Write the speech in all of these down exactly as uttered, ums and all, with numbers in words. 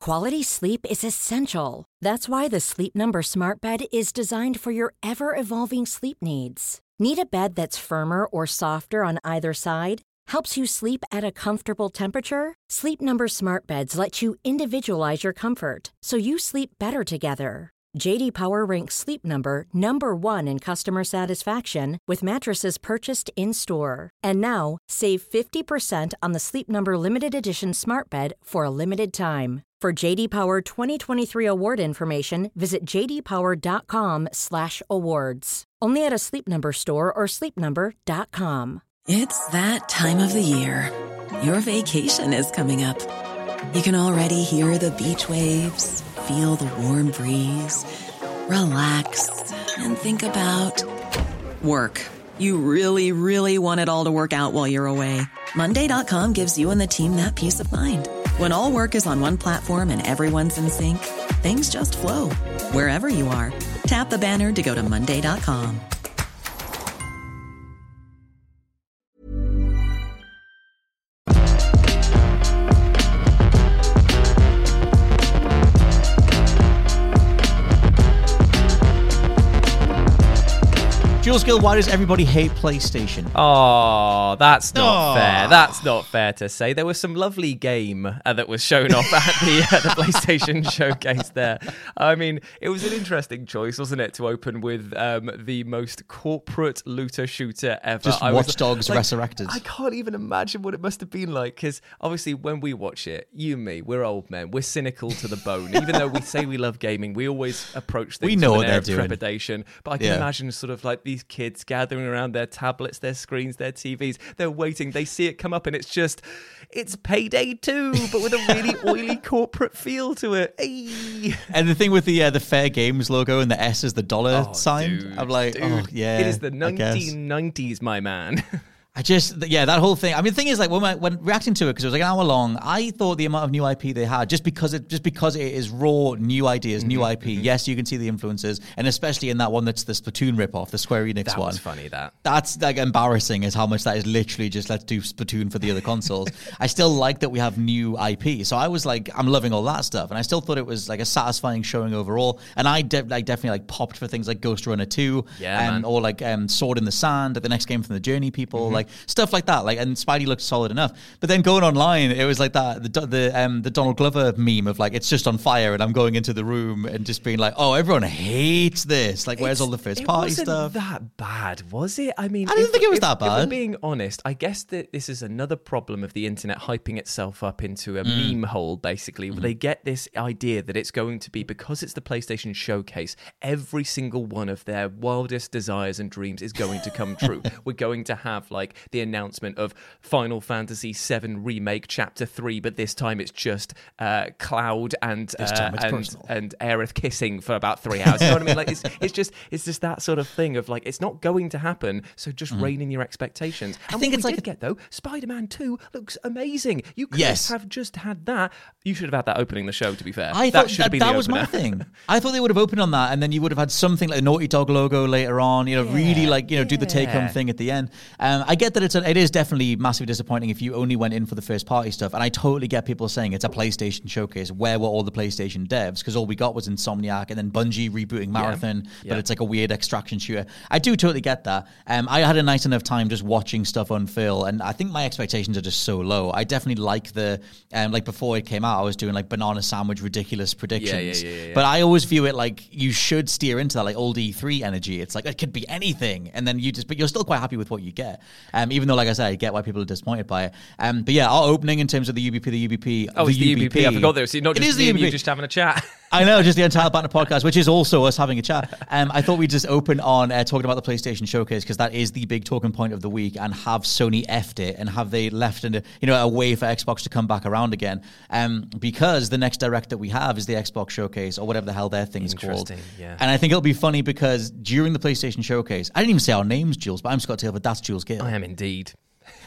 Quality sleep is essential. That's why the Sleep Number Smart Bed is designed for your ever-evolving sleep needs. Need a bed that's firmer or softer on either side? Helps you sleep at a comfortable temperature? Sleep Number Smart Beds let you individualize your comfort, so you sleep better together. J D Power ranks Sleep Number number one in customer satisfaction with mattresses purchased in-store. And now, save fifty percent on the Sleep Number Limited Edition Smart Bed for a limited time. For J D Power twenty twenty-three award information, visit j d power dot com slash awards. Only at a Sleep Number store or sleep number dot com. It's that time of the year. Your vacation is coming up. You can already hear the beach waves, feel the warm breeze, relax, and think about work. You really, really want it all to work out while you're away. Monday dot com gives you and the team that peace of mind. When all work is on one platform and everyone's in sync, things just flow. Wherever you are, tap the banner to go to monday dot com. Jules Gill, why does everybody hate PlayStation? Oh, that's not Oh. fair. That's not fair to say. There was some lovely game uh, that was shown off at the, uh, the PlayStation showcase there. I mean, it was an interesting choice, wasn't it, to open with um, the most corporate looter shooter ever. Just I was, Watch Dogs like, Resurrected. I can't even imagine what it must have been like, because obviously when we watch it, you and me, we're old men. We're cynical to the bone. Even though we say we love gaming, we always approach things We know with what an air they're of doing. trepidation. But I can Yeah. imagine sort of like these kids gathering around their tablets, their screens, their T Vs. They're waiting. They see it come up, and it's just, it's Payday two, but with a really oily corporate feel to it. Hey. And the thing with the uh, the Fair Games logo and the S is the dollar Oh, sign. dude, I'm like, dude. oh yeah, It is the I guess. nineteen nineties, my man. I just, yeah, that whole thing. I mean, the thing is, like, when, I, when reacting to it, because it was like an hour long, I thought the amount of new I P they had, just because it, just because it is raw, new ideas, new I P. Yes, you can see the influences, and especially in that one that's the Splatoon ripoff, the Square Enix That one. was funny, that. That's like embarrassing, is how much that is literally just let's do Splatoon for the other consoles. I still like that we have new I P, so I was like, I'm loving all that stuff, and I still thought it was like a satisfying showing overall. And I de- like definitely like popped for things like Ghost Runner two, Yeah, um, man. or like um, Sword in the Sand, the next game from the Journey people, like stuff like that. Like, and Spidey looked solid enough. But then going online, it was like that the the um, the Donald Glover meme of like, it's just on fire, and I'm going into the room and just being like, oh, everyone hates this. Like, where's It's- all the first party It wasn't stuff? that bad, was it? I mean, I didn't if- think it was if- that If bad. I'm being honest, I guess that this is another problem of the internet hyping itself up into a Mm. meme hole, basically. Where they get this idea that it's going to be, because it's the PlayStation Showcase, every single one of their wildest desires and dreams is going to come true. We're going to have, like, the announcement of Final Fantasy seven Remake Chapter three, but this time it's just uh, Cloud and This uh, time it's and, personal. and Aerith kissing for about three hours. You know what I mean? Like, it's it's just it's just that sort of thing of like, it's not going to happen, so just rein in your expectations. And think what it's we like did a- get though, Spider-Man two looks amazing. You could Yes. have just had that. You should have had that opening the show. To be fair, I that thought should that, have been that the was my opener. thing. I thought they would have opened on that, and then you would have had something like a Naughty Dog logo later on. You know, really like you know do the take home yeah. thing at the end. Um, I get that it's a, it is definitely massively disappointing if you only went in for the first party stuff, and I totally get people saying it's a PlayStation showcase. Where were all the PlayStation devs? Because all we got was Insomniac and then Bungie rebooting Marathon, but Yeah. it's like a weird extraction shooter. I do totally get that. Um, I had a nice enough time just watching stuff unfurl, and I think my expectations are just so low. I definitely like the um, like before it came out, I was doing like banana sandwich ridiculous predictions. yeah, yeah, yeah. But I always view it like you should steer into that like old E three energy. It's like it could be anything, and then you just but you're still quite happy with what you get. Um, even though, like I said, I get why people are disappointed by it. Um, but yeah, our opening in terms of the U B P, the U B P, Oh, it's the U B P. I forgot there. So not It just is the me and U B P. you just having a chat. I know, just the entire Banter podcast, which is also us having a chat. Um, I thought we'd just open on uh, talking about the PlayStation Showcase, because that is the big talking point of the week, and have Sony effed it, and have they left in a, you know, a way for Xbox to come back around again? Um, because the next direct that we have is the Xbox Showcase, or whatever the hell their thing's called. Interesting, yeah. And I think it'll be funny because during the PlayStation Showcase, I didn't even say our names, Jules, but I'm Scott Taylor, but that's Jules Gill. I am indeed.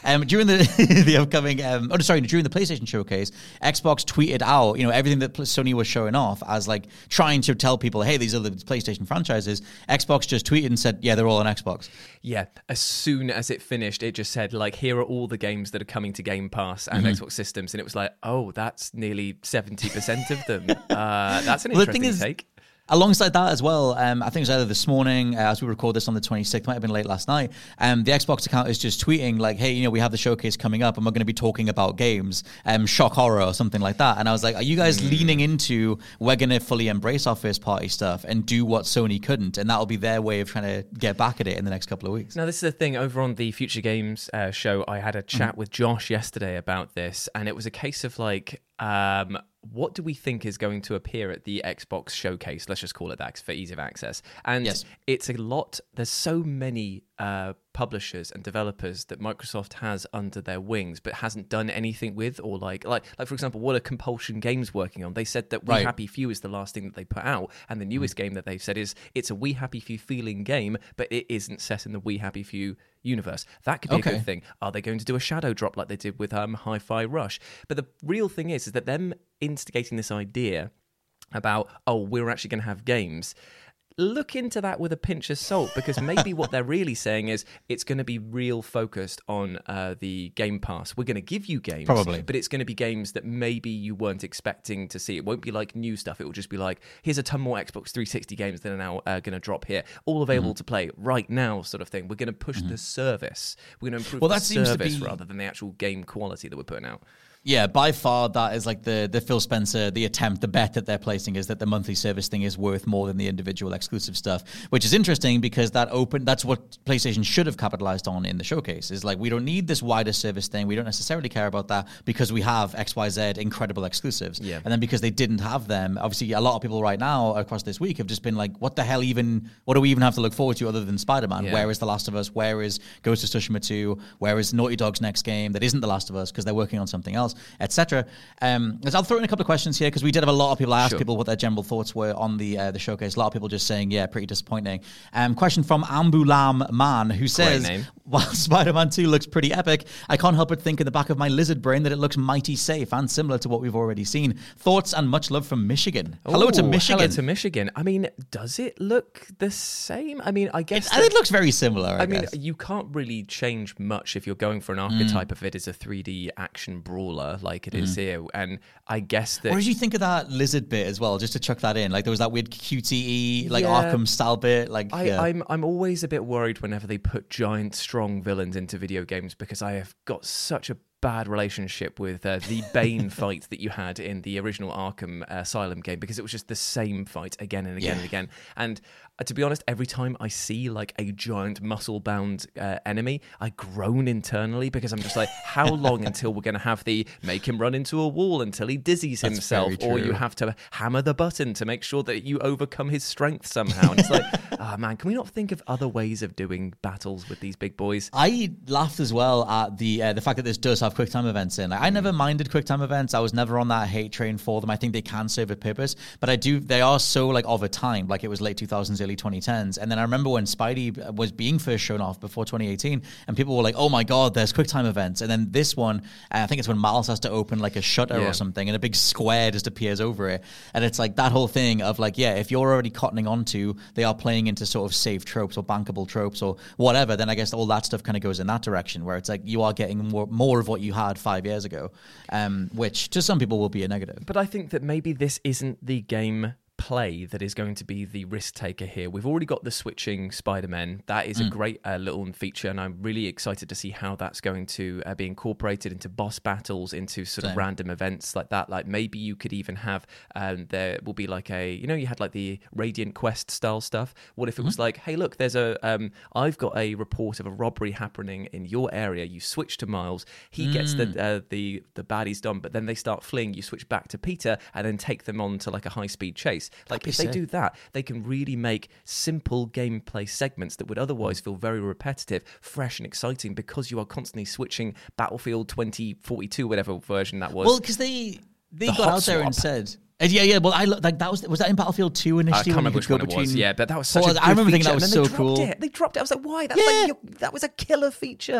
Um, during the the upcoming, um, oh sorry, during the PlayStation showcase, Xbox tweeted out, you know, everything that Sony was showing off as like trying to tell people, hey, these are the PlayStation franchises. Xbox just tweeted and said, yeah, they're all on Xbox. Yeah, as soon as it finished, it just said like, here are all the games that are coming to Game Pass and mm-hmm. Xbox systems, and it was like, oh, that's nearly seventy percent of them. Uh, that's an well, interesting the thing is, take. Alongside that as well, um, I think it was either this morning, uh, as we record this on the twenty-sixth, might have been late last night, um, the Xbox account is just tweeting like, hey, you know, we have the showcase coming up and we're going to be talking about games, um, shock horror or something like that. And I was like, are you guys mm. leaning into, we're going to fully embrace our first party stuff and do what Sony couldn't? And that'll be their way of trying to get back at it in the next couple of weeks. Now, this is the thing, over on the Future Games uh, show, I had a chat mm. with Josh yesterday about this, and it was a case of like, um, what do we think is going to appear at the Xbox showcase? Let's just call it that for ease of access. And yes. it's a lot. There's so many uh, publishers and developers that Microsoft has under their wings, but hasn't done anything with, or like, like, like for example, what are Compulsion Games working on? They said that We right. Happy Few is the last thing that they put out, and the newest mm. game that they've said is it's a We Happy Few feeling game, but it isn't set in the We Happy Few universe. That could be okay. a good thing. Are they going to do a shadow drop like they did with um, Hi-Fi Rush? But the real thing is, is that them instigating this idea about, oh, we're actually going to have games, look into that with a pinch of salt, because maybe what they're really saying is it's going to be real focused on uh, the Game Pass. We're going to give you games, probably, but it's going to be games that maybe you weren't expecting to see. It won't be like new stuff. It will just be like, here's a ton more Xbox three sixty games that are now uh, going to drop here, all available mm-hmm. to play right now, sort of thing. We're going to push mm-hmm. the service. We're going to improve well, the service be... rather than the actual game quality that we're putting out. Yeah, by far that is like the the Phil Spencer, the attempt, the bet that they're placing is that the monthly service thing is worth more than the individual exclusive stuff, which is interesting because that open that's what PlayStation should have capitalized on in the showcase. Is like, we don't need this wider service thing. We don't necessarily care about that because we have X Y Z incredible exclusives. Yeah. And then because they didn't have them, obviously a lot of people right now across this week have just been like, what the hell even, what do we even have to look forward to other than Spider-Man? Yeah. Where is The Last of Us? Where is Ghost of Tsushima two? Where is Naughty Dog's next game that isn't The Last of Us because they're working on something else, et cetera. Um, I'll throw in a couple of questions here because we did have a lot of people ask sure. people what their general thoughts were on the uh, the showcase. A lot of people just saying, yeah, pretty disappointing. Um, question from Ambulam Man, who says, while Spider-Man two looks pretty epic, I can't help but think in the back of my lizard brain that it looks mighty safe and similar to what we've already seen. Thoughts and much love from Michigan. Ooh, hello to Michigan. Hello to Michigan. I mean, does it look the same? I mean, I guess... It, that, it looks very similar, I, I guess. mean, you can't really change much if you're going for an archetype mm. of it as a three D action brawler like it mm. is here. And I guess that... What did you think of that lizard bit as well, just to chuck that in? Like, there was that weird Q T E, like, yeah, Arkham style bit. Like, I, yeah. I'm, I'm always a bit worried whenever they put giant, strong villains into video games because I have got such a bad relationship with uh, the Bane fight that you had in the original Arkham Asylum game, because it was just the same fight again and again yeah. and again. And uh, to be honest, every time I see like a giant muscle-bound uh, enemy, I groan internally because I'm just like, how long until we're going to have the make him run into a wall until he dizzies That's himself, or you have to hammer the button to make sure that you overcome his strength somehow. And it's like, oh man, can we not think of other ways of doing battles with these big boys? I laughed as well at the uh, the fact that this does have QuickTime events in. Like, I never minded QuickTime events. I was never on that hate train for them. I think they can serve a purpose, but I do. They are so like of a time. Like, it was late two thousands, early twenty tens, and then I remember when Spidey was being first shown off before twenty eighteen, and people were like, "Oh my god, there's QuickTime events!" And then this one, uh, I think it's when Miles has to open like a shutter yeah. or something, and a big square just appears over it, and it's like that whole thing of like, yeah, if you're already cottoning onto they are playing into sort of safe tropes or bankable tropes or whatever, then I guess all that stuff kind of goes in that direction where it's like you are getting more more of what you had five years ago, um, which to some people will be a negative. But I think that maybe this isn't the game play that is going to be the risk taker here. We've already got the switching Spider-Man. That is mm. a great uh, little feature, and I'm really excited to see how that's going to uh, be incorporated into boss battles, into sort Same. of random events like that. Like, maybe you could even have um, there will be like a, you know, you had like the Radiant Quest style stuff. What if it mm-hmm. was like, hey, look, there's a um, I've got a report of a robbery happening in your area. You switch to Miles, he mm. gets the uh, the the baddies done, but then they start fleeing. You switch back to Peter and then take them on to like a high speed chase. Like, if they do that, they can really make simple gameplay segments that would otherwise feel very repetitive, fresh and exciting, because you are constantly switching Battlefield twenty forty-two, whatever version that was. Well, because they they the got out there swap. and said, uh, yeah, yeah. Well, I like that was was that in Battlefield two initially? I can't remember which one it was. Yeah, but that was such well, a good I remember feature. thinking that was so they cool. It. They dropped it. I was like, why? That's yeah. like your, that was a killer feature.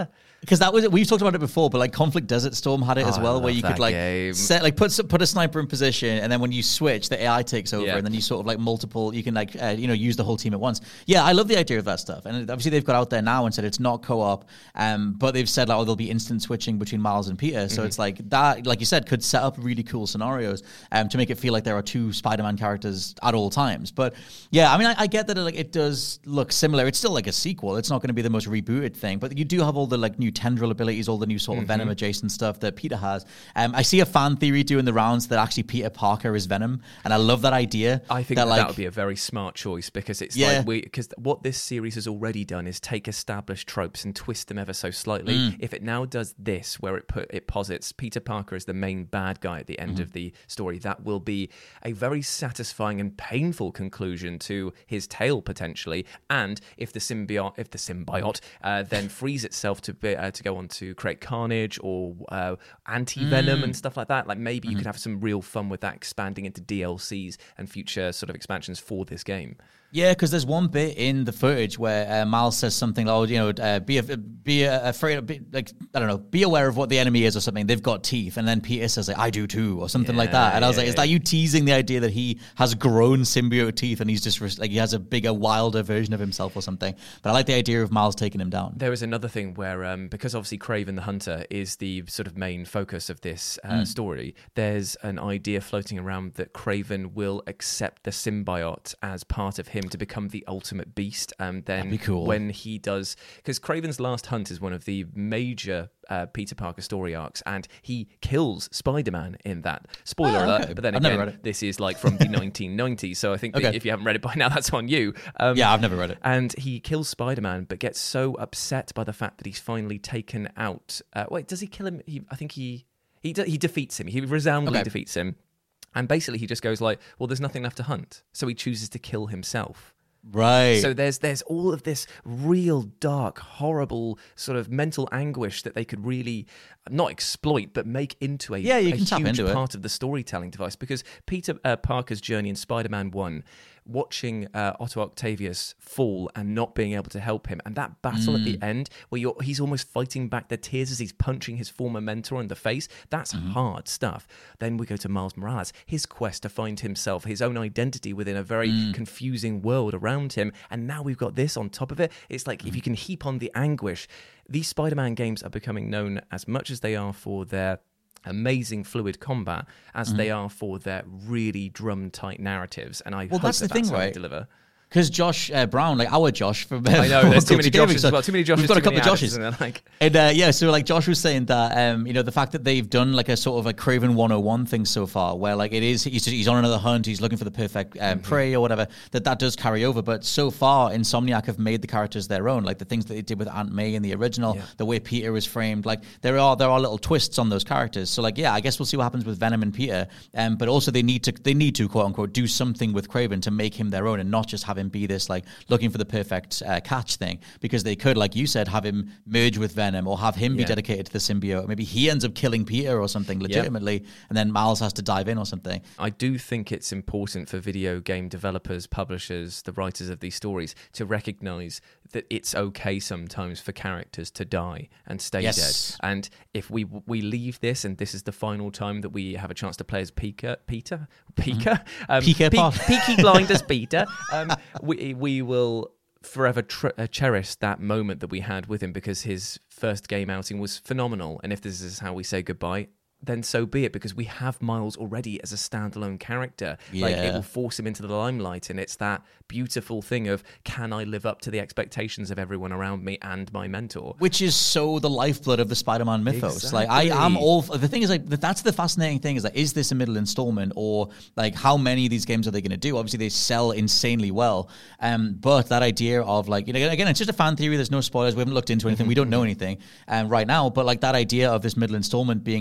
Because that was, we've talked about it before, but like Conflict Desert Storm had it Oh, as I well, love where you that could like game. set, like put put a sniper in position, and then when you switch, the A I takes over, Yeah. and then you sort of like multiple, you can like, uh, you know, use the whole team at once. Yeah, I love the idea of that stuff. And obviously they've got out there now and said it's not co-op, um, but they've said like, oh, there'll be instant switching between Miles and Peter. So Mm-hmm. it's like that, like you said, could set up really cool scenarios um, to make it feel like there are two Spider-Man characters at all times. But yeah, I mean, I, I get that it, like it does look similar. It's still like a sequel. It's not going to be the most rebooted thing, but you do have all the like new tendril abilities, all the new sort of Mm-hmm. Venom adjacent stuff that Peter has. Um, I see a fan theory doing the rounds that actually Peter Parker is Venom, and I love that idea. I think that, that, like, that would be a very smart choice because it's Yeah. like we because what this series has already done is take established tropes and twist them ever so slightly. Mm. If it now does this, where it put it posits Peter Parker as the main bad guy at the end Mm-hmm. of the story, that will be a very satisfying and painful conclusion to his tale potentially. And if the symbiote, if the symbiote, uh, then frees itself to be, uh, to go on to create Carnage or uh, anti-venom Mm. and stuff like that, like maybe Mm-hmm. you could have some real fun with that, expanding into D L Cs and future sort of expansions for this game. Yeah, because there's one bit in the footage where uh, Miles says something like, "Oh, you know, uh, be be afraid, of, be, like I don't know, be aware of what the enemy is or something. They've got teeth." And then Peter says, like, "I do too," or something like that. And I was Yeah, like, "Is yeah. that you teasing the idea that he has grown symbiote teeth and he's just like he has a bigger, wilder version of himself or something?" But I like the idea of Miles taking him down. There is another thing where, um, because obviously Kraven the Hunter is the sort of main focus of this uh, Mm. story, there's an idea floating around that Kraven will accept the symbiote as part of him to become the ultimate beast. And then That'd be cool. when he does, because Kraven's Last Hunt is one of the major uh, Peter Parker story arcs, and he kills Spider-Man in that. Spoiler Oh, alert, okay. but then I've never again, read it. this is like from the nineteen nineties, so I think that Okay. if you haven't read it by now, that's on you. Um, Yeah, I've never read it. and he kills Spider-Man, but gets so upset by the fact that he's finally taken out. Uh, wait, does he kill him? He, I think he he de- he defeats him. He resoundingly Okay. defeats him, and basically he just goes like, "Well, there's nothing left to hunt," so he chooses to kill himself. Right. So there's there's all of this real dark, horrible sort of mental anguish that they could really not exploit, but make into a, Yeah, you a can tap huge into it. part of the storytelling device. Because Peter uh, Parker's journey in Spider-Man one, watching uh, Otto Octavius fall and not being able to help him, and that battle at Mm. the end where you're, he's almost fighting back the tears as he's punching his former mentor in the face, that's Mm-hmm. hard stuff. Then we go to Miles Morales, his quest to find himself, his own identity within a very Mm. confusing world around him, and now we've got this on top of it. It's like if you can heap on the anguish, these Spider-Man games are becoming known as much as they are for their amazing fluid combat as they are for their really drum tight narratives, and I Well, hope that's that the thing, that's how they right? deliver. Because Josh uh, Brown, like our Josh from I know there's too many Gaming, Joshes so as well. Too many Joshes. We've got too a couple many of Adams, Joshes. and they're like, And uh, yeah, so like Josh was saying that um, you know the fact that they've done like a sort of a Craven one oh one thing so far, where like it is he's, he's on another hunt, he's looking for the perfect um, Mm-hmm. prey or whatever. That that does carry over, but so far Insomniac have made the characters their own, like the things that they did with Aunt May in the original, Yeah. the way Peter was framed. Like there are there are little twists on those characters. So like yeah, I guess we'll see what happens with Venom and Peter. Um, but also they need to they need to quote unquote do something with Craven to make him their own and not just have him be this like looking for the perfect uh, catch thing, because they could, like you said, have him merge with Venom or have him be Yeah. dedicated to the symbiote. Maybe he ends up killing Peter or something legitimately, and then Miles has to dive in or something. I do think it's important for video game developers, publishers, the writers of these stories to recognize that it's okay sometimes for characters to die and stay Yes. dead. And if we we leave this and this is the final time that we have a chance to play as Peter, Peter, Peter, um, Peter Pe- Parker. Peaky Blinders Peter, um, we we will forever tr- uh, cherish that moment that we had with him, because his first game outing was phenomenal. And if this is how we say goodbye, then so be it, because we have Miles already as a standalone character. Like, it Yeah. will force him into the limelight, and it's that beautiful thing of, can I live up to the expectations of everyone around me and my mentor? Which is so the lifeblood of the Spider-Man mythos. Like I am Exactly. all. The thing is, like that's the fascinating thing is that is this a middle installment, or like how many of these games are they going to do? Obviously, they sell insanely well, um, but that idea of like you know again, it's just a fan theory. There's no spoilers. We haven't looked into anything. We don't know anything um, right now. But like that idea of this middle installment being like passing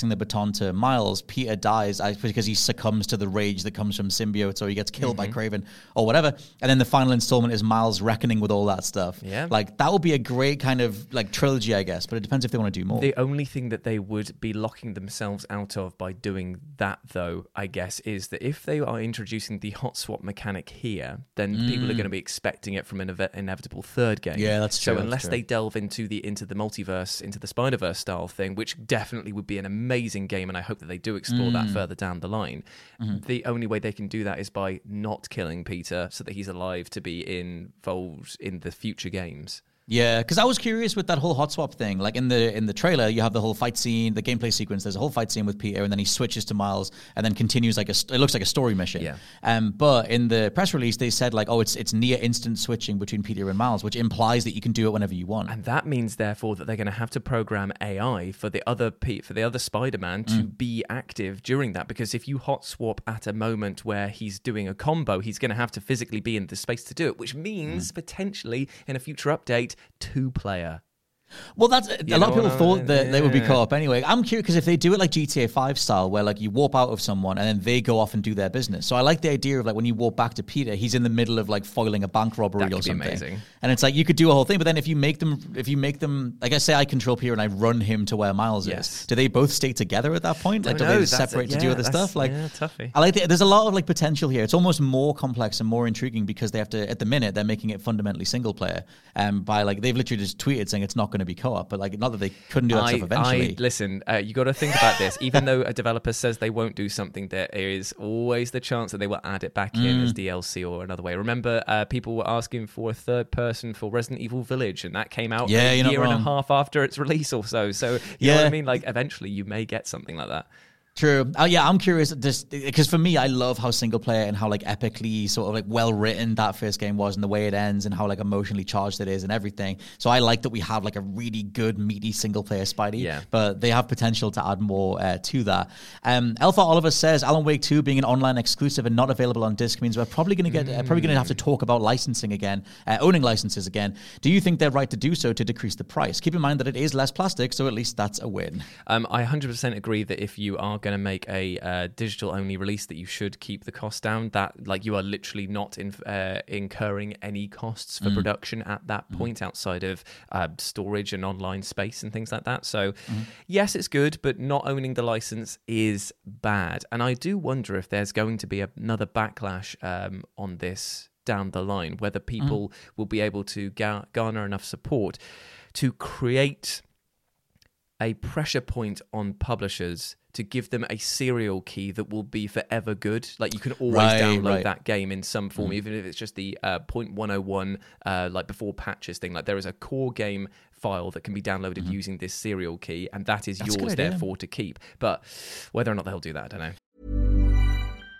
passing the baton to Miles, Peter dies because he succumbs to the rage that comes from symbiotes, or he gets killed mm-hmm. by Kraven or whatever. And then the final installment is Miles reckoning with all that stuff. Yeah. Like, that would be a great kind of like trilogy, I guess, but it depends if they want to do more. The only thing that they would be locking themselves out of by doing that, though, I guess, is that if they are introducing the hot swap mechanic here, then mm. people are going to be expecting it from an ev- inevitable third game. Yeah, that's true. So unless true. they delve into the into the multiverse, into the Spider-Verse style thing, which definitely would be an amazing game, and I hope that they do explore mm. that further down the line, mm-hmm. the only way they can do that is by not killing Peter so that he's alive to be involved in the future games. Yeah, because I was curious with that whole hot swap thing. Like in the in the trailer, you have the whole fight scene, the gameplay sequence. There's a whole fight scene with Peter, and then he switches to Miles, and then continues like a. It looks like a story mission. Yeah. Um. But in the press release, they said like, oh, it's it's near instant switching between Peter and Miles, which implies that you can do it whenever you want. And that means, therefore, that they're going to have to program A I for the other P- for the other Spider-Man to mm. be active during that. Because if you hot swap at a moment where he's doing a combo, he's going to have to physically be in the space to do it, which means mm. potentially in a future update, two players. Well, that's a you lot of people I thought mean? that yeah. they would be co-op anyway. I'm curious because if they do it like G T A five style, where like you warp out of someone and then they go off and do their business. So I like the idea of like when you warp back to Peter, he's in the middle of like foiling a bank robbery that or could something. Be amazing. And it's like you could do a whole thing, but then if you make them, if you make them, like I say, I control Peter and I run him to where Miles yes. is. Do they both stay together at that point? Like, do know, they separate yeah, to do other stuff? Like, yeah, toughie. I like the, there's a lot of like potential here. It's almost more complex and more intriguing because they have to. At the minute, they're making it fundamentally single player. Um, by like they've literally just tweeted saying it's not going to be co-op, but like not that they couldn't do that I, stuff eventually. I, listen, uh, you got to think about this. Even though a developer says they won't do something, there is always the chance that they will add it back mm. in as D L C or another way. Remember, uh, people were asking for a third person for Resident Evil Village, and that came out yeah, a year and a half after its release or so. So, you yeah. know what I mean? Like, eventually you may get something like that. True. Oh yeah, I'm curious just because for me, I love how single player and how like epically sort of like well written that first game was and the way it ends and how like emotionally charged it is and everything. So I like that we have like a really good meaty single player Spidey. Yeah. But they have potential to add more uh, to that. Um, Alpha Oliver says Alan Wake two being an online exclusive and not available on disc means we're probably going to get mm. uh, probably going to have to talk about licensing again, uh, owning licenses again. Do you think they're right to do so to decrease the price? Keep in mind that it is less plastic, so at least that's a win. Um, I one hundred percent agree that if you are going to make a uh, digital only release, that you should keep the cost down. That like you are literally not in, uh, incurring any costs for mm. production at that mm. point outside of uh, storage and online space and things like that. So mm. yes, it's good, but not owning the license is bad. And I do wonder if there's going to be another backlash um, on this down the line, whether people mm. will be able to gar- garner enough support to create a pressure point on publishers to give them a serial key that will be forever good. Like you can always right, download right. that game in some form, mm. even if it's just the uh, point one oh one, uh, like before patches thing. Like there is a core game file that can be downloaded mm-hmm. using this serial key, and that is That's yours, therefore, to keep. But whether or not they'll do that, I don't know.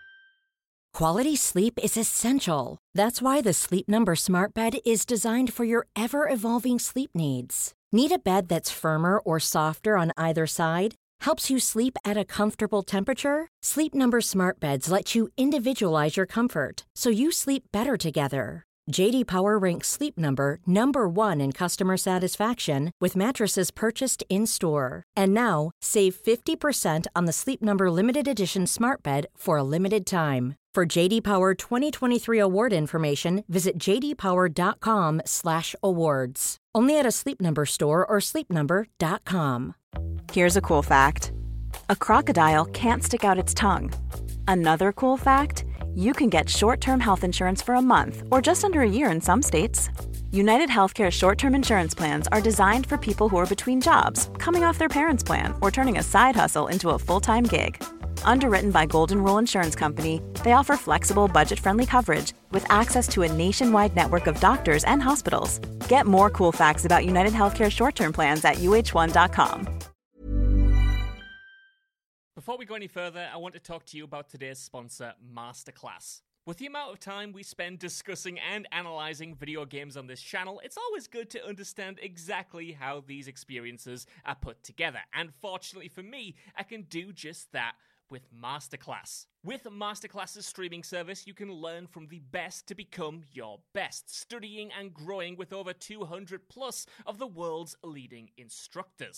Quality sleep is essential. That's why the Sleep Number Smart Bed is designed for your ever-evolving sleep needs. Need a bed that's firmer or softer on either side? Helps you sleep at a comfortable temperature? Sleep Number Smart Beds let you individualize your comfort so you sleep better together. J D Power ranks Sleep Number number one in customer satisfaction with mattresses purchased in-store. And now, save fifty percent on the Sleep Number Limited Edition Smart Bed for a limited time. For J D Power twenty twenty-three award information, visit j d power dot com slash awards. Only at a Sleep Number store or sleep number dot com. Here's a cool fact. A crocodile can't stick out its tongue. Another cool fact, you can get short-term health insurance for a month or just under a year in some states. United Healthcare short-term insurance plans are designed for people who are between jobs, coming off their parents' plan, or turning a side hustle into a full-time gig. Underwritten by Golden Rule Insurance Company, they offer flexible, budget-friendly coverage with access to a nationwide network of doctors and hospitals. Get more cool facts about United Healthcare short-term plans at u h one dot com. Before we go any further, I want to talk to you about today's sponsor, Masterclass. With the amount of time we spend discussing and analysing video games on this channel, it's always good to understand exactly how these experiences are put together. And fortunately for me, I can do just that with Masterclass. With Masterclass's streaming service, you can learn from the best to become your best, studying and growing with over two hundred plus of the world's leading instructors.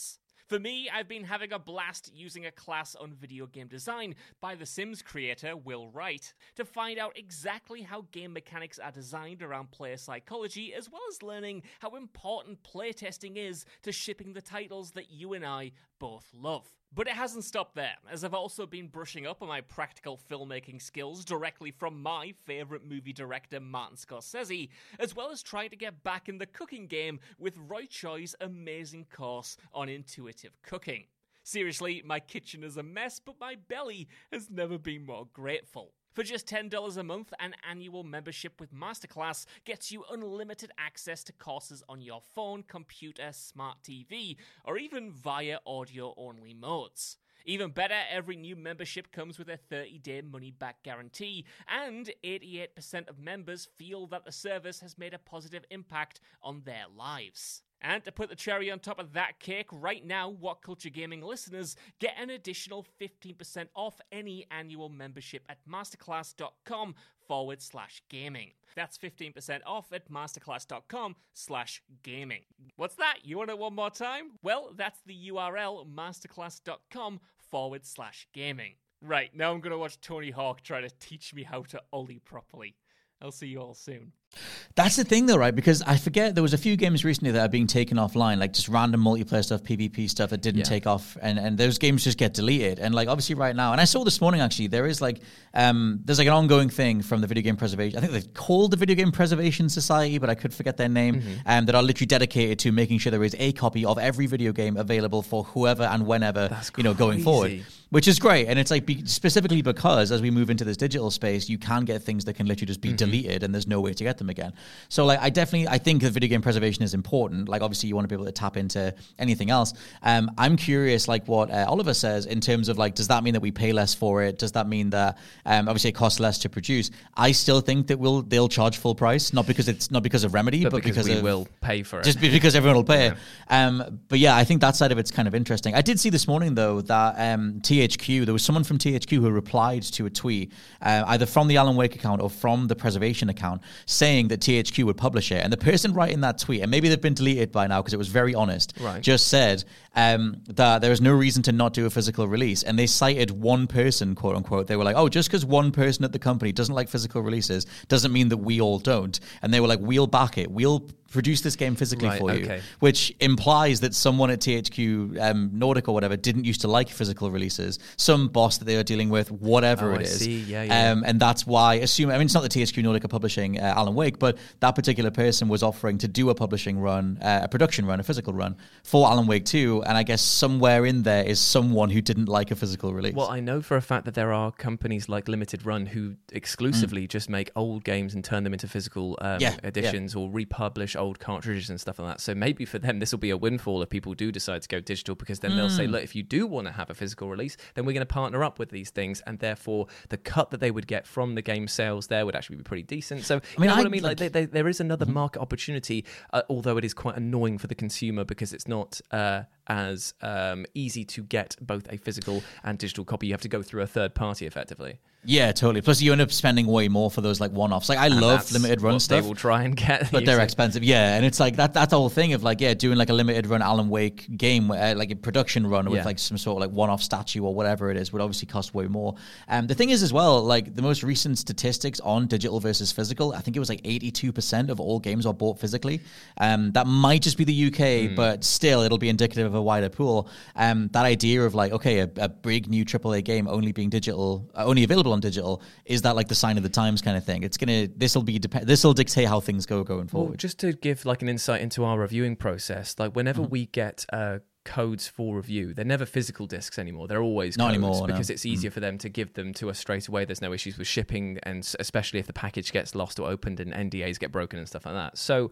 For me, I've been having a blast using a class on video game design by The Sims creator Will Wright to find out exactly how game mechanics are designed around player psychology, as well as learning how important playtesting is to shipping the titles that you and I both love. But it hasn't stopped there, as I've also been brushing up on my practical filmmaking skills directly from my favourite movie director Martin Scorsese, as well as trying to get back in the cooking game with Roy Choi's amazing course on intuitive cooking. Seriously, my kitchen is a mess, but my belly has never been more grateful. For just ten dollars a month, an annual membership with Masterclass gets you unlimited access to courses on your phone, computer, smart T V, or even via audio-only modes. Even better, every new membership comes with a thirty-day money-back guarantee, and eighty-eight percent of members feel that the service has made a positive impact on their lives. And to put the cherry on top of that cake, right now, What Culture Gaming listeners get an additional fifteen percent off any annual membership at masterclass.com forward slash gaming. That's fifteen percent off at masterclass.com slash gaming. What's that? You want it one more time? Well, that's the U R L, masterclass.com forward slash gaming. Right, now I'm going to watch Tony Hawk try to teach me how to ollie properly. I'll see you all soon. That's the thing, though, right? Because I forget there was a few games recently that are being taken offline, like just random multiplayer stuff, PvP stuff that didn't Yeah. take off, and, and those games just get deleted. And like obviously right now, and I saw this morning actually, there is like um, there's like an ongoing thing from the Video Game Preservation. I think they're called the Video Game Preservation Society, but I could forget their name. Mm-hmm. Um, that are literally dedicated to making sure there is a copy of every video game available for whoever and whenever That's you know going forward. crazy. Which is great, and it's like be, specifically because as we move into this digital space, you can get things that can literally just be Mm-hmm. deleted, and there's no way to get them again. So, like, I definitely, I think that video game preservation is important. Like, obviously, you want to be able to tap into anything else. Um, I'm curious, like, what uh, Oliver says in terms of like, does that mean that we pay less for it? Does that mean that um, obviously it costs less to produce? I still think that we'll they'll charge full price, not because it's not because of Remedy, But, but, because, we of, will pay for it. just because everyone will pay it. Um, but yeah, I think that side of it's kind of interesting. I did see this morning, though, that um, T H Q, there was someone from T H Q who replied to a tweet, uh, either from the Alan Wake account or from the Preservation account, saying that T H Q would publish it. And the person writing that tweet, and maybe they've been deleted by now because it was very honest, Right. just said um, that there is no reason to not do a physical release. And they cited one person, quote unquote. They were like, oh, just because one person at the company doesn't like physical releases doesn't mean that we all don't. And they were like, we'll back it. We'll produce this game physically Right, for you, okay. which implies that someone at T H Q um, Nordic or whatever didn't used to like physical releases. Some boss that they are dealing with, whatever Oh, it I is. see. Yeah, yeah. Um, and that's why, assume, I mean, it's not that T H Q Nordic are publishing uh, Alan Wake, but that particular person was offering to do a publishing run, uh, a production run, a physical run for Alan Wake two. And I guess somewhere in there is someone who didn't like a physical release. Well, I know for a fact that there are companies like Limited Run who exclusively just make old games and turn them into physical um, Yeah, editions or republish old cartridges and stuff like that. So maybe for them, this will be a windfall if people do decide to go digital, because then they'll say, look, if you do want to have a physical release, then we're going to partner up with these things, and therefore the cut that they would get from the game sales there would actually be pretty decent. So, I mean, mean, you know I- what I mean? Like, like- they, they, there is another market opportunity, uh, although it is quite annoying for the consumer because it's not uh, as um, easy to get both a physical and digital copy. You have to go through a third party effectively. yeah, totally. Plus, you end up spending way more for those like one-offs. Like, I And love that's limited run what stuff. They will try and get, But they're usually. expensive, yeah, and it's like that. That's the whole thing of like, yeah, doing like a limited run Alan Wake game, uh, like a production run with Yeah. like some sort of like one-off statue or whatever it is, would obviously cost way more. Um, the thing is as well, like the most recent statistics on digital versus physical, I think it was like eighty-two percent of all games are bought physically. Um, that might just be the U K, Mm. but still, it'll be indicative of a wider pool. Um, that idea of like, okay, a, a big new triple A game only being digital, uh, only available on digital, is that like the sign of the times kind of thing? It's gonna, this will be, dep- this will dictate how things go going forward. Well, just to give like an insight into our reviewing process, like whenever Mm-hmm. we get uh, codes for review, they're never physical discs anymore. They're always Not codes anymore, no. because it's easier for them to give them to us straight away. There's no issues with shipping, and s- especially if the package gets lost or opened and N D As get broken and stuff like that. So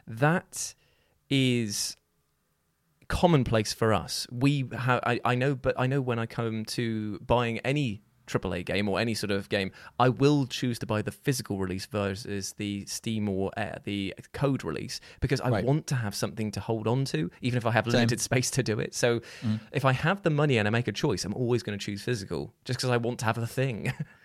that is commonplace for us. We have, I, I know, but I know when I come to buying any triple A game or any sort of game, I will choose to buy the physical release versus the Steam or uh, the code release, because I Right. want to have something to hold on to, even if I have Same. limited space to do it. So if I have the money and I make a choice, I'm always going to choose physical, just because I want to have the thing.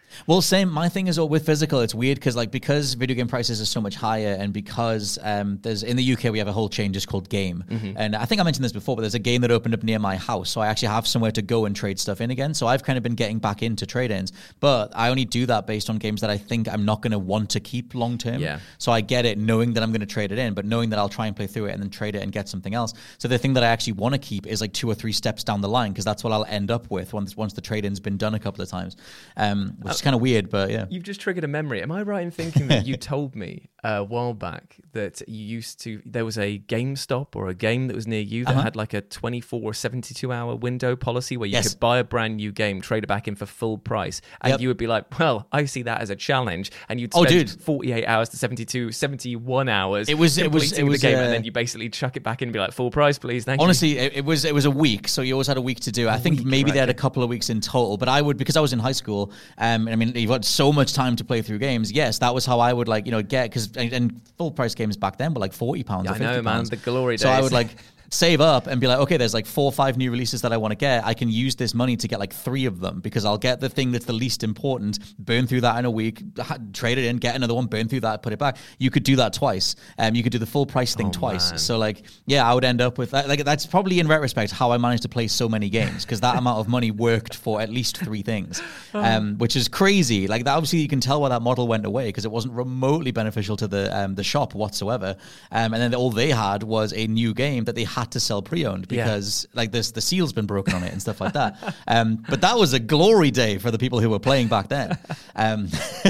Well, same. My thing is all with physical. It's weird because, like, because video game prices are so much higher, and because um, there's in the U K we have a whole chain just called Game, mm-hmm. and I think I mentioned this before, but there's a Game that opened up near my house, so I actually have somewhere to go and trade stuff in again. So I've kind of been getting back into trade-ins, but I only do that based on games that I think I'm not going to want to keep long term. Yeah. So I get it, knowing that I'm going to trade it in, but knowing that I'll try and play through it and then trade it and get something else. So the thing that I actually want to keep is like two or three steps down the line, because that's what I'll end up with once once the trade-in's been done a couple of times, um, which uh, is kind of weird, but yeah. You've just triggered a memory. Am I right in thinking that you told me a while back that you used to, there was a GameStop or a game that was near you that uh-huh. had like a twenty-four or seventy-two hour window policy where you yes. could buy a brand new game, trade it back in for full price, and yep. you would be like, well, I see that as a challenge, and you'd spend oh, dude. forty-eight hours to seventy-two, seventy-one hours it was, it was, it was, the game, uh, and then you basically chuck it back in and be like, full price, please, thank honestly, you. Honestly, it, it was it was a week, so you always had a week to do. A I think week, maybe right, they had yeah. a couple of weeks in total, but I would, because I was in high school, um, I mean, you've got so much time to play through games. Yes, that was how I would like, you know, get, because and, and full price games back then were like forty pounds yeah, or fifty I know, pounds. man, the glory days. So I would like save up and be like, okay, there's like four or five new releases that I want to get. I can use this money to get like three of them, because I'll get the thing that's the least important, burn through that in a week, trade it in, get another one, burn through that, put it back. You could do that twice. Um, you could do the full price thing oh, twice. Man. So like, yeah, I would end up with that. Like, that's probably in retrospect how I managed to play so many games, because that amount of money worked for at least three things, um, which is crazy. Like, that, obviously you can tell why that model went away, because it wasn't remotely beneficial to the um, the shop whatsoever. Um, and then all they had was a new game that they had to sell pre-owned, because yeah. like this, the seal's been broken on it and stuff like that. Um, but that was a glory day for the people who were playing back then. Um,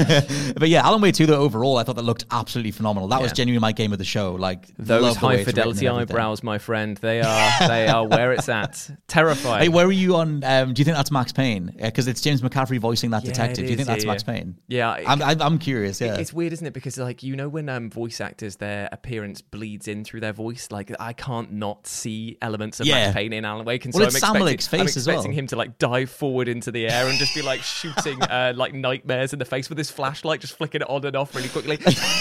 but yeah, Alan Wake two, though, overall, I thought that looked absolutely phenomenal. That yeah. was genuinely my game of the show. Like, those high fidelity eyebrows, my friend, they are they are where it's at. Terrifying. Hey, where are you on? Um, do you think that's Max Payne? Because uh, it's James McCaffrey voicing that yeah, detective. Do you think yeah, that's yeah. Max Payne? Yeah, it, I'm, I'm curious. Yeah, it's weird, isn't it? Because like, you know, when um, voice actors, their appearance bleeds in through their voice. Like, I can't not see elements of yeah. Max Payne in Alan Wake, and well, so it's I'm Sam expecting, Lake's face I'm as expecting well. him to like dive forward into the air and just be like shooting uh, like nightmares in the face with his flashlight, just flicking it on and off really quickly.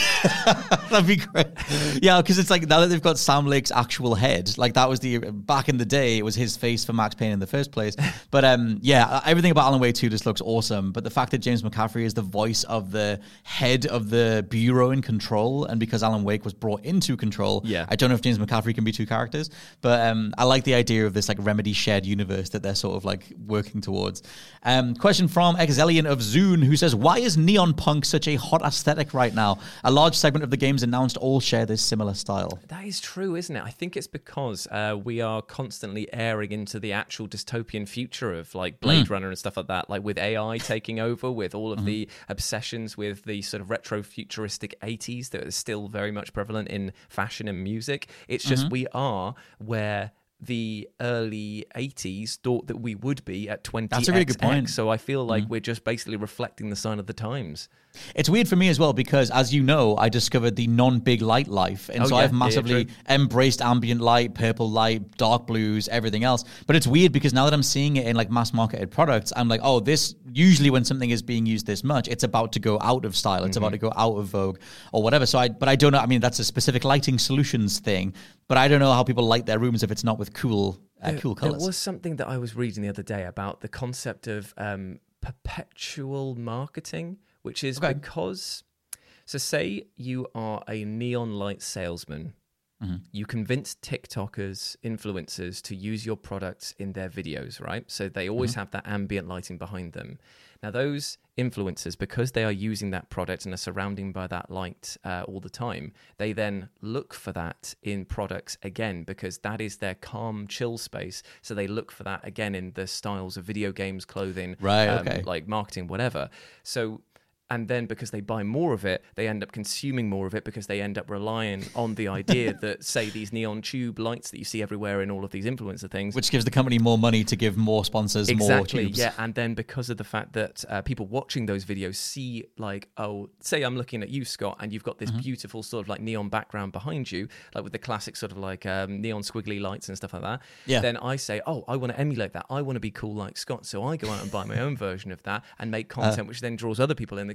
That'd be great. Yeah, because it's like, now that they've got Sam Lake's actual head, like that was the, back in the day, it was his face for Max Payne in the first place. But um, yeah, everything about Alan Wake two just looks awesome. But the fact that James McCaffrey is the voice of the head of the Bureau in Control, and because Alan Wake was brought into Control, yeah. I don't know if James McCaffrey can be two characters, but um, I like the idea of this like Remedy shared universe that they're sort of like working towards. Um, question from Exelian of Zune, who says, why is Neon Punk such a hot aesthetic right now? A large segment of the games announced all share this similar style. That is true, isn't it? I think it's because uh, we are constantly airing into the actual dystopian future of like Blade mm. Runner and stuff like that, like with A I taking over, with all of mm-hmm. the obsessions with the sort of retro futuristic eighties that are still very much prevalent in fashion and music. It's just mm-hmm. we are where the early eighties thought that we would be at twenty X X. That's a really good point. So I feel like mm-hmm. we're just basically reflecting the sign of the times. It's weird for me as well, because as you know, I discovered the non-big light life, and oh, so yeah, I've massively yeah, yeah, embraced ambient light, purple light, dark blues, everything else. But it's weird because now that I'm seeing it in like mass marketed products, I'm like, oh, this, usually when something is being used this much, it's about to go out of style, it's mm-hmm. about to go out of vogue or whatever. So I, but I don't know, I mean, that's a specific lighting solutions thing, but I don't know how people light their rooms if it's not with cool, uh, there, cool colors. There was something that I was reading the other day about the concept of um, perpetual marketing, which is okay. because, so say you are a neon light salesman, mm-hmm. you convince TikTokers, influencers to use your products in their videos, right? So they always mm-hmm. have that ambient lighting behind them. Now those influencers, because they are using that product and are surrounded by that light uh, all the time, they then look for that in products again, because that is their calm, chill space. So they look for that again in the styles of video games, clothing, right? Um, okay, like marketing, whatever. So. And then because they buy more of it, they end up consuming more of it, because they end up relying on the idea that, say, these neon tube lights that you see everywhere in all of these influencer things. Which gives the company more money to give more sponsors exactly, more tubes. Yeah, and then because of the fact that uh, people watching those videos see, like, oh, say I'm looking at you, Scott, and you've got this mm-hmm. beautiful sort of like neon background behind you, like with the classic sort of like um, neon squiggly lights and stuff like that. Yeah. Then I say, oh, I want to emulate that. I want to be cool like Scott. So I go out and buy my own version of that and make content uh, which then draws other people in the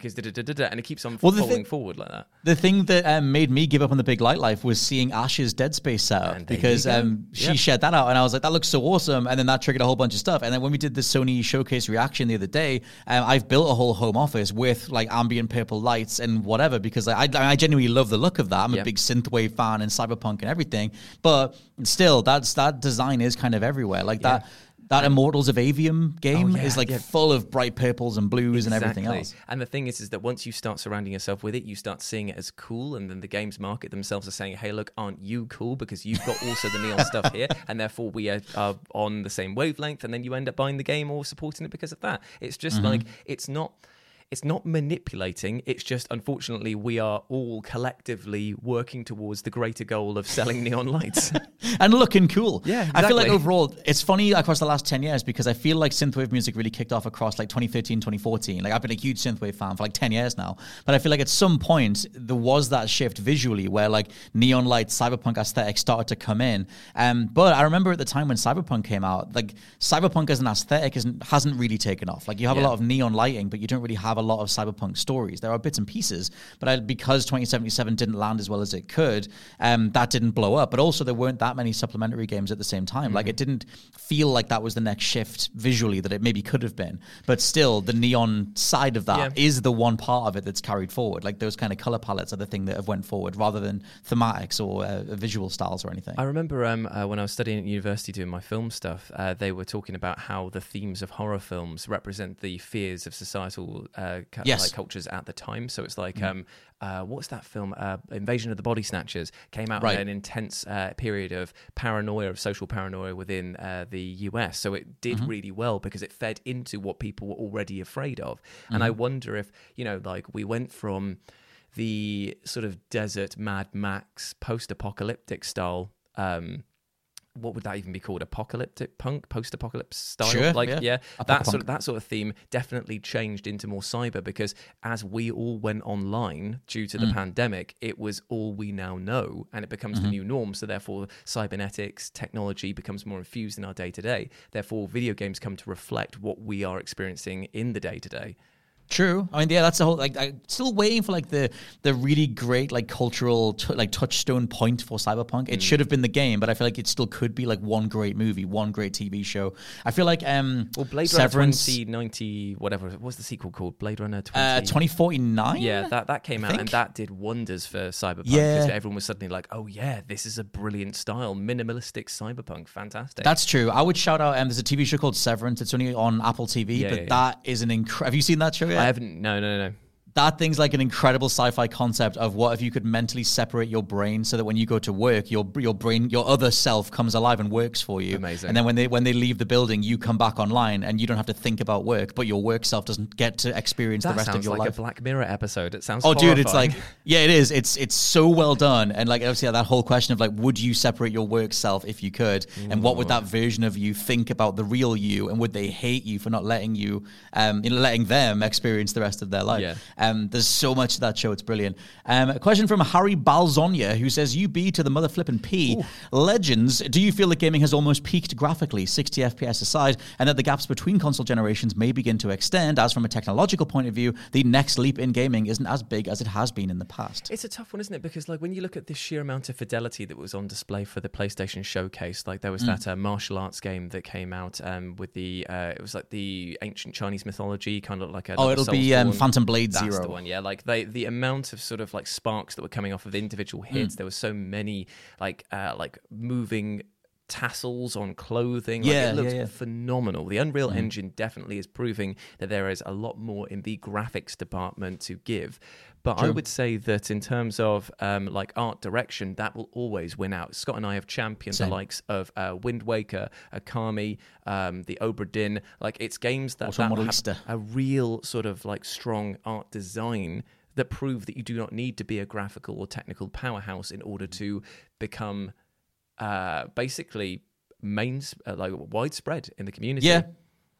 because da da da da da, and it keeps on Well, the falling thing- forward like that. The thing that um, made me give up on the Big Light Life was seeing Ash's Dead Space setup, And there because you go. um, she Yep. shared that out, and I was like, that looks so awesome. And then that triggered a whole bunch of stuff. And then when we did the Sony Showcase reaction the other day, um, I've built a whole home office with like ambient purple lights and whatever, because I, I, I genuinely love the look of that. I'm a Yep. big synthwave fan and cyberpunk and everything, but still, that's that design is kind of everywhere. Like Yeah. that. That Immortals of Avium game Oh, yeah, is like yeah. full of bright purples and blues and everything Exactly. else. And the thing is, is that once you start surrounding yourself with it, you start seeing it as cool, and then the games market themselves are saying, "Hey, look, aren't you cool? Because you've got also the neon stuff here, and therefore we are, are on the same wavelength." And then you end up buying the game or supporting it because of that. It's just Mm-hmm. like it's not. It's not manipulating. It's just, unfortunately, we are all collectively working towards the greater goal of selling neon lights. And looking cool. Yeah, I feel like exactly. overall, it's funny across the last ten years, because I feel like synthwave music really kicked off across like twenty thirteen, twenty fourteen. Like I've been a huge synthwave fan for like ten years now, but I feel like at some point there was that shift visually where like neon light cyberpunk aesthetic started to come in. Um, but I remember at the time when cyberpunk came out, like cyberpunk as an aesthetic isn't, hasn't really taken off. Like you have a Yeah. lot of neon lighting, but you don't really have a lot of cyberpunk stories. There are bits and pieces, but I, because twenty seventy-seven didn't land as well as it could, um, that didn't blow up. But also there weren't that many supplementary games at the same time. Mm-hmm. Like it didn't feel like that was the next shift visually that it maybe could have been. But still, the neon side of that Yeah. is the one part of it that's carried forward. Like those kind of color palettes are the thing that have went forward, rather than thematics or uh, visual styles or anything. I remember um, uh, when I was studying at university doing my film stuff, uh, they were talking about how the themes of horror films represent the fears of societal uh, cu- Yes. like cultures at the time. So it's like, um, uh, what's that film? Uh, Invasion of the Body Snatchers came out Right. in an intense uh, period of paranoia, of social paranoia within uh, the U S. So it did really well because it fed into what people were already afraid of. And I wonder if, you know, like we went from the sort of desert Mad Max post-apocalyptic style um what would that even be called? Apocalyptic punk, post-apocalypse style, Sure, like yeah. yeah, Apopunk. that sort of that sort of theme definitely changed into more cyber, because as we all went online due to the pandemic, it was all we now know, and it becomes the new norm. So therefore, cybernetics technology becomes more infused in our day to day. Therefore, video games come to reflect what we are experiencing in the day to day. True. I mean, yeah, that's the whole. Like, I'm still waiting for like the the really great like cultural t- like touchstone point for Cyberpunk. It should have been the game, but I feel like it still could be like one great movie, one great T V show. I feel like um, Well, Blade Runner Severance, twenty ninety, whatever. What's the sequel called? Blade Runner twenty. uh, twenty forty-nine. Yeah, that, that came I out and think. that did wonders for cyberpunk. Yeah. Because everyone was suddenly like, "Oh yeah, this is a brilliant style, minimalistic cyberpunk, fantastic." That's true. I would shout out. Um, there's a T V show called Severance. It's only on Apple T V, Yeah, but yeah, yeah. that is an incredible. Have you seen that show yet? I haven't. No, no, no, no. That thing's like an incredible sci-fi concept of what if you could mentally separate your brain so that when you go to work, your your brain, your other self comes alive and works for you. Amazing. And then when they when they leave the building, you come back online and you don't have to think about work, but your work self doesn't get to experience That the rest sounds of your like life. a Black Mirror episode. It sounds. Oh, dude, it's like, horrifying. yeah, it is. It's it's so well done, and like obviously that whole question of like, would you separate your work self if you could, and what would that version of you think about the real you, and would they hate you for not letting you, um, you know, letting them experience the rest of their life? Yeah. Um, there's so much to that show. It's brilliant. Um, a question from Harry Balzonia, who says, "You B to the mother flippin' P. Legends, do you feel that gaming has almost peaked graphically, sixty F P S aside, and that the gaps between console generations may begin to extend, as from a technological point of view, the next leap in gaming isn't as big as it has been in the past?" It's a tough one, isn't it? Because like when you look at the sheer amount of fidelity that was on display for the PlayStation Showcase, like there was that uh, martial arts game that came out um, with the uh, it was like the ancient Chinese mythology, kind of like a Oh, it'll be um, Phantom Blade That's Zero. the one, yeah. Like they, the amount of sort of like sparks that were coming off of the individual hits. There were so many like uh, like moving tassels on clothing. Like, Yeah, it looks yeah, yeah. phenomenal. The Unreal Engine definitely is proving that there is a lot more in the graphics department to give. But I would say that in terms of um, like art direction, that will always win out. Scott and I have championed Same. the likes of uh, Wind Waker, Akami, um, the Obra Dinn. Like it's games that, Also that Model have Easter. a real sort of like strong art design that prove that you do not need to be a graphical or technical powerhouse in order to become uh, basically main uh, like widespread in the community. Yeah.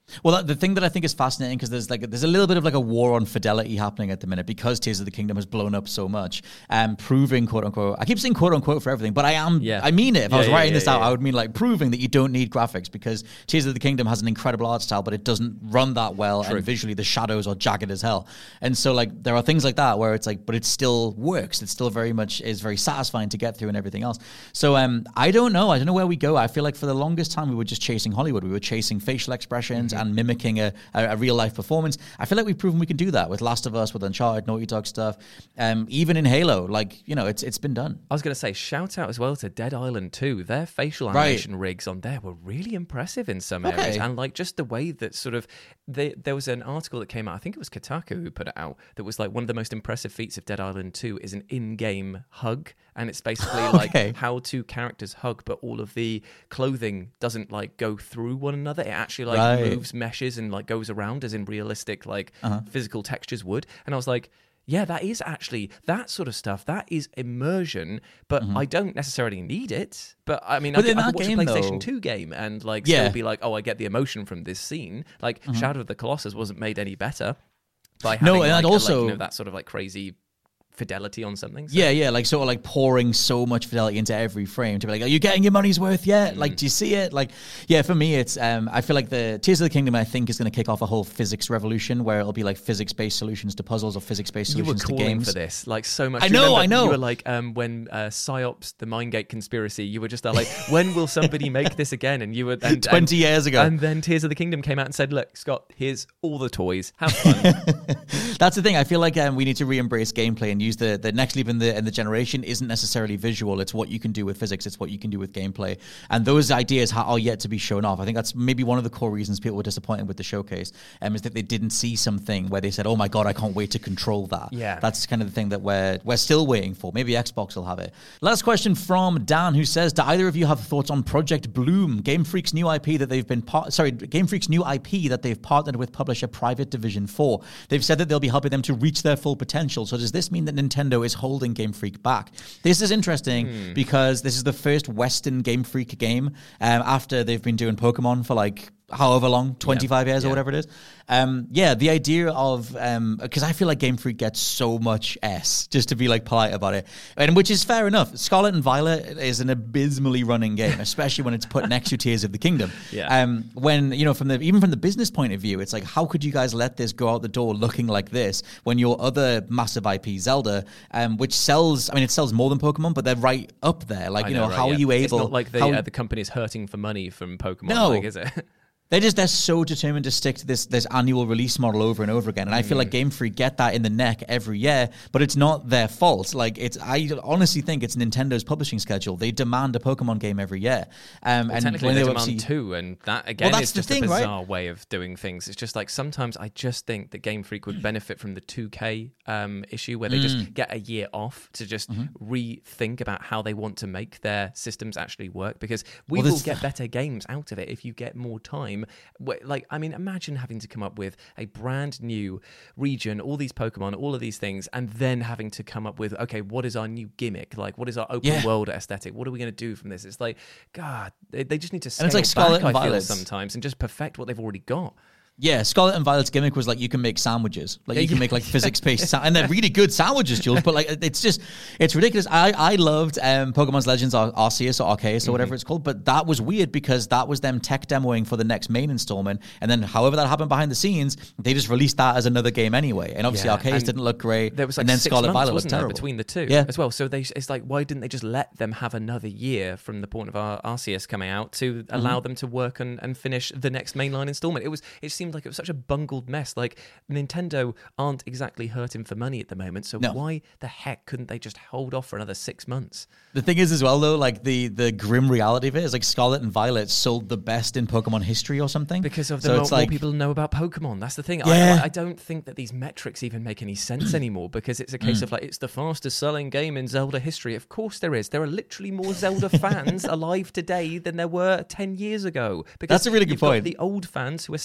Well, that, the thing that I think is fascinating, because there's like there's a little bit of like a war on fidelity happening at the minute because Tears of the Kingdom has blown up so much, and um, proving quote unquote. I keep saying quote unquote for everything, but I am. Yeah. I mean it. If yeah, I was yeah, writing yeah, this yeah, out, yeah. I would mean like proving that you don't need graphics, because Tears of the Kingdom has an incredible art style, but it doesn't run that well, True. and visually the shadows are jagged as hell. And so like there are things like that where it's like, but it still works. It still very much is very satisfying to get through and everything else. So um, I don't know. I don't know where we go. I feel like for the longest time we were just chasing Hollywood. We were chasing facial expressions mm-hmm. and mimicking a, a, a real life performance. I feel like we've proven we can do that with Last of Us, with Uncharted, Naughty Dog stuff, um, even in Halo. Like, you know, it's it's been done. I was going to say, shout out as well to Dead Island two. Their facial animation right. rigs on there were really impressive in some okay. areas, and like just the way that sort of they, there was an article that came out. I think it was Kotaku who put it out. That was like one of the most impressive feats of Dead Island two is an in-game hug, and it's basically okay. like how two characters hug, but all of the clothing doesn't like go through one another. It actually like right. moves, meshes, and like goes around as in realistic like uh-huh. physical textures would. And I was like, yeah, that is actually that sort of stuff. That is immersion, but mm-hmm. I don't necessarily need it. But I mean, but I, I could watch game, a PlayStation though, two game and like yeah. still be like, oh, I get the emotion from this scene. Like mm-hmm. Shadow of the Colossus wasn't made any better by having no, and like, also a, like, you know, that sort of like crazy fidelity on something. So. Yeah, yeah, like sort of like pouring so much fidelity into every frame to be like, are you getting your money's worth yet? Mm. Like, do you see it? Like, yeah, for me, it's, um, I feel like the Tears of the Kingdom, I think, is going to kick off a whole physics revolution where it'll be like physics-based solutions to puzzles or physics-based solutions to games. You were calling for this, like so much. I know, I know. You were like, um, when uh, PsyOps, the Mindgate conspiracy, you were just like, when will somebody make this again? And you were and, twenty and, years ago. And then Tears of the Kingdom came out and said, look, Scott, here's all the toys. Have fun. That's the thing. I feel like um, we need to re-embrace gameplay and use the, the next leap in the in the generation isn't necessarily visual. It's what you can do with physics. It's what you can do with gameplay. And those ideas ha- are yet to be shown off. I think that's maybe one of the core reasons people were disappointed with the showcase, um, is that they didn't see something where they said, oh my God, I can't wait to control that. Yeah. That's kind of the thing that we're we're still waiting for. Maybe Xbox will have it. Last question from Dan, who says, do either of you have thoughts on Project Bloom, Game Freak's new I P that they've been par- sorry, Game Freak's new I P that they've partnered with publisher Private Division for? They've said that they'll be helping them to reach their full potential. So does this mean that Nintendo is holding Game Freak back? This is interesting mm. because this is the first Western Game Freak game um, after they've been doing Pokemon for like however long, twenty-five yeah. years or yeah. whatever it is. Um, yeah, the idea of, because um, I feel like Game Freak gets so much S, just to be like polite about it, and which is fair enough. Scarlet and Violet is an abysmally running game, especially when it's put next to Tears of the Kingdom. Yeah. Um, when, you know, from the even from the business point of view, it's like, how could you guys let this go out the door looking like this when your other massive I P, Zelda, um, which sells, I mean, it sells more than Pokemon, but they're right up there. Like, I you know, know right, how yeah. are you able? It's not like the, how, uh, the company's hurting for money from Pokemon, no. like, is it? They're just they're so determined to stick to this this annual release model over and over again, and I feel like Game Freak get that in the neck every year, but it's not their fault. Like it's, I honestly think it's Nintendo's publishing schedule. They demand a Pokemon game every year, um, well, and technically when they, they demand obviously, two, and that again well, is the just thing, a bizarre right? way of doing things. It's just like sometimes I just think that Game Freak would benefit from the two K um, issue where they mm. just get a year off to just mm-hmm. rethink about how they want to make their systems actually work, because we well, will get better games out of it if you get more time. Like, I mean, imagine having to come up with a brand new region, all these Pokemon, all of these things, and then having to come up with, okay, what is our new gimmick? Like, what is our open yeah. world aesthetic? What are we going to do from this? It's like, God, they, they just need to scale and it's like Scarlet back, and I feel, Violet sometimes, and just perfect what they've already got. Yeah, Scarlet and Violet's gimmick was like you can make sandwiches, like you can make like physics-based, sa- and they're really good sandwiches, Jules. But like it's just, it's ridiculous. I I loved um, Pokemon's Legends Ar- Arceus or Arceus or mm-hmm. whatever it's called, but that was weird because that was them tech demoing for the next main installment, and then however that happened behind the scenes, they just released that as another game anyway. And obviously yeah, Arceus didn't look great. There was like and then six Scarlet months, Violet wasn't looked there, terrible between the two yeah. as well. So they, it's like, why didn't they just let them have another year from the point of Ar- Arceus coming out to mm-hmm. allow them to work and, and finish the next mainline installment? It was, it seemed like it was such a bungled mess. Like, Nintendo aren't exactly hurting for money at the moment, so no. why the heck couldn't they just hold off for another six months? The thing is as well though, like the the grim reality of it is like Scarlet and Violet sold the best in Pokemon history or something because of the so more, it's like, more people know about Pokemon. That's the thing. Yeah. I, I don't think that these metrics even make any sense anymore, because it's a case of like, it's the fastest selling game in Zelda history. Of course there is. There are literally more Zelda fans alive today than there were ten years ago. Because that's a really good you've point. got the old fans who are still invested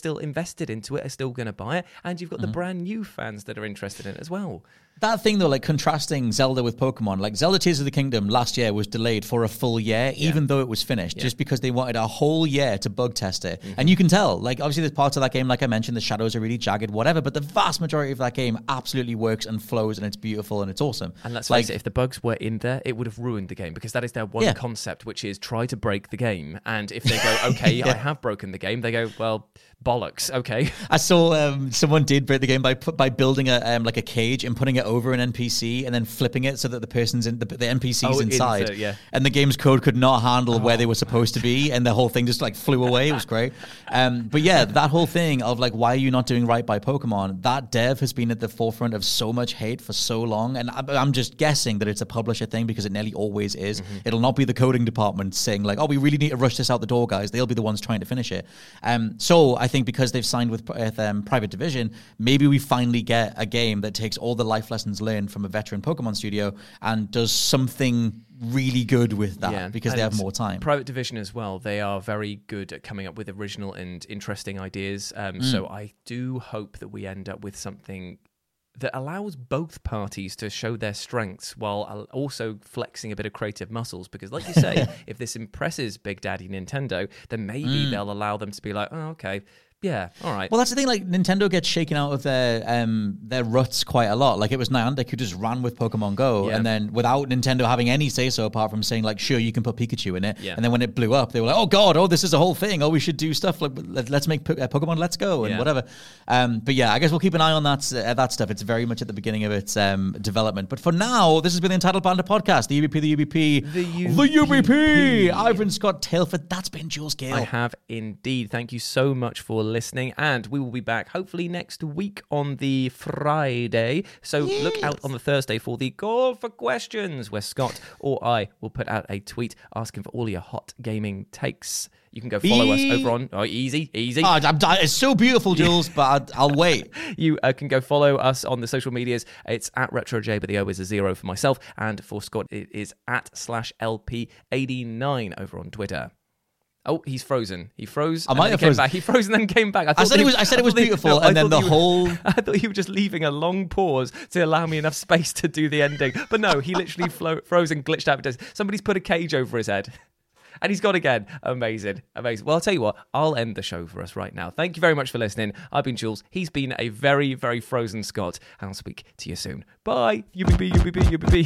invested into it are still going to buy it, and you've got Mm-hmm. the brand new fans that are interested in it as well. That thing, though, like contrasting Zelda with Pokemon, like Zelda Tears of the Kingdom last year was delayed for a full year, Yeah. even though it was finished, Yeah. just because they wanted a whole year to bug test it. Mm-hmm. And you can tell, like, obviously there's parts of that game, like I mentioned, the shadows are really jagged, whatever, but the vast majority of that game absolutely works and flows, and it's beautiful and it's awesome. And let's like, face it, if the bugs were in there, it would have ruined the game, because that is their one Yeah. concept, which is try to break the game. And if they go, okay, I have broken the game, they go, well, bollocks, okay. I saw um, someone did break the game by by building a um, like a cage and putting it over an N P C and then flipping it so that the person's in the, the N P C's Oh, inside, insert, yeah. and the game's code could not handle where they were supposed to be, and the whole thing just like flew away. It was great. Um, but yeah, that whole thing of like, why are you not doing right by Pokemon? That dev has been at the forefront of so much hate for so long, and I'm, I'm just guessing that it's a publisher thing, because it nearly always is. Mm-hmm. It'll not be the coding department saying like, oh, we really need to rush this out the door, guys. They'll be the ones trying to finish it. Um, so I think because they've signed with um, Private Division, maybe we finally get a game that takes all the life lessons learned from a veteran Pokemon studio and does something really good with that, because they and have more time. Private Division as well, they are very good at coming up with original and interesting ideas. Um, So I do hope that we end up with something that allows both parties to show their strengths while also flexing a bit of creative muscles. Because like you say, if this impresses Big Daddy Nintendo, then maybe they'll allow them to be like, oh, okay, yeah, all right. Well, that's the thing. Like, Nintendo gets shaken out of their um, their ruts quite a lot. Like, it was Niantic who just ran with Pokemon Go, Yeah. and then without Nintendo having any say so, apart from saying like, sure, you can put Pikachu in it. Yeah. And then when it blew up, they were like, oh god, oh this is a whole thing. Oh, we should do stuff like let, let's make po- uh, Pokemon Let's Go and Yeah. whatever. Um, but yeah, I guess we'll keep an eye on that uh, that stuff. It's very much at the beginning of its um, development. But for now, this has been the Entitled Panda Podcast. The U B P, the U B P, The the U B P. U B P. I've been Scott Tailford. That's been Jules Gale. I have indeed. Thank you so much for listening, and we will be back hopefully next week on the Friday. So look out on the Thursday for the Call for Questions, where Scott or I will put out a tweet asking for all your hot gaming takes. You can go follow us E- over on... Oh, easy, easy. Oh, I'm, it's so beautiful, Jules, but I'll, I'll wait. You uh, can go follow us on the social medias. It's at RetroJ, but the O is a zero for myself. And for Scott, it is at slash L P eighty-nine over on Twitter. Oh, he's frozen. He froze. I and might then have he came frozen. back. He froze and then came back. I, I thought said that it was. I said it was thought he- beautiful, no, I and then thought the he was- whole. I thought he was just leaving a long pause to allow me enough space to do the ending. But no, he literally flo- froze and glitched out. Somebody's put a cage over his head. And he's gone again. Amazing. Amazing. Well, I'll tell you what, I'll end the show for us right now. Thank you very much for listening. I've been Jules. He's been a very, very frozen Scott. And I'll speak to you soon. Bye. U B B, U B B, U B B.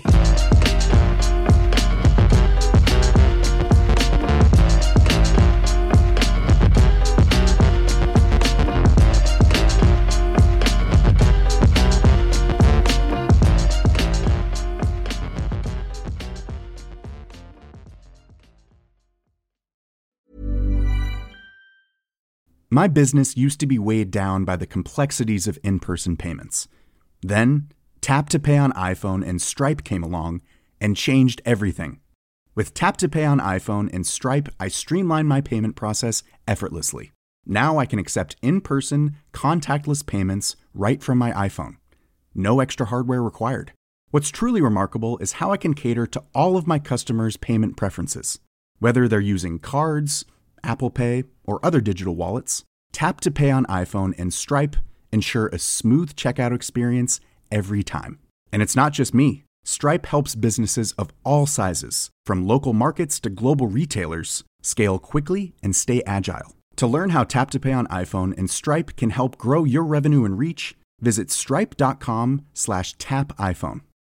My business used to be weighed down by the complexities of in-person payments. Then, Tap to Pay on iPhone and Stripe came along and changed everything. With Tap to Pay on iPhone and Stripe, I streamlined my payment process effortlessly. Now I can accept in-person, contactless payments right from my iPhone. No extra hardware required. What's truly remarkable is how I can cater to all of my customers' payment preferences. Whether they're using cards, Apple Pay, or other digital wallets, Tap to Pay on iPhone and Stripe ensure a smooth checkout experience every time. And it's not just me. Stripe helps businesses of all sizes, from local markets to global retailers, scale quickly and stay agile. To learn how Tap to Pay on iPhone and Stripe can help grow your revenue and reach, visit stripe.com slash tap iPhone.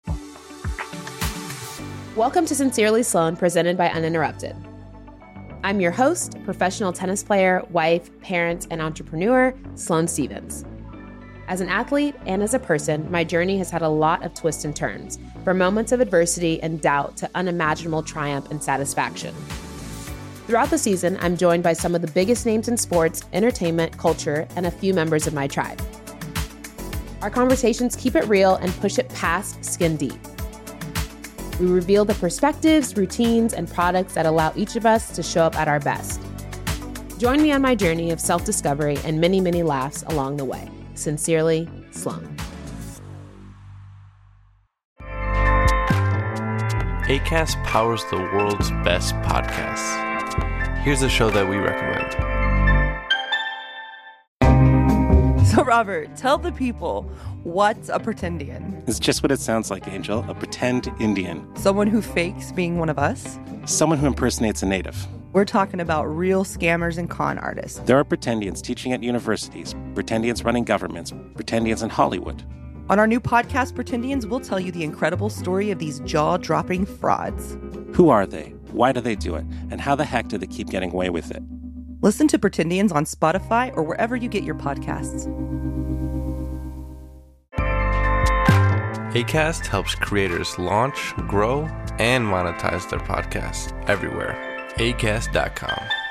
Welcome to Sincerely Sloan, presented by Uninterrupted. I'm your host, professional tennis player, wife, parent, and entrepreneur, Sloane Stevens. As an athlete and as a person, my journey has had a lot of twists and turns, from moments of adversity and doubt to unimaginable triumph and satisfaction. Throughout the season, I'm joined by some of the biggest names in sports, entertainment, culture, and a few members of my tribe. Our conversations keep it real and push it past skin deep. We reveal the perspectives, routines, and products that allow each of us to show up at our best. Join me on my journey of self-discovery and many, many laughs along the way. Sincerely, Sloan. Acast powers the world's best podcasts. Here's a show that we recommend. So, Robert, tell the people, what's a pretendian? It's just what it sounds like, Angel. A pretend Indian. Someone who fakes being one of us? Someone who impersonates a native. We're talking about real scammers and con artists. There are pretendians teaching at universities, pretendians running governments, pretendians in Hollywood. On our new podcast, Pretendians, we'll tell you the incredible story of these jaw-dropping frauds. Who are they? Why do they do it? And how the heck do they keep getting away with it? Listen to Pretendians on Spotify or wherever you get your podcasts. Acast helps creators launch, grow, and monetize their podcasts everywhere. acast dot com.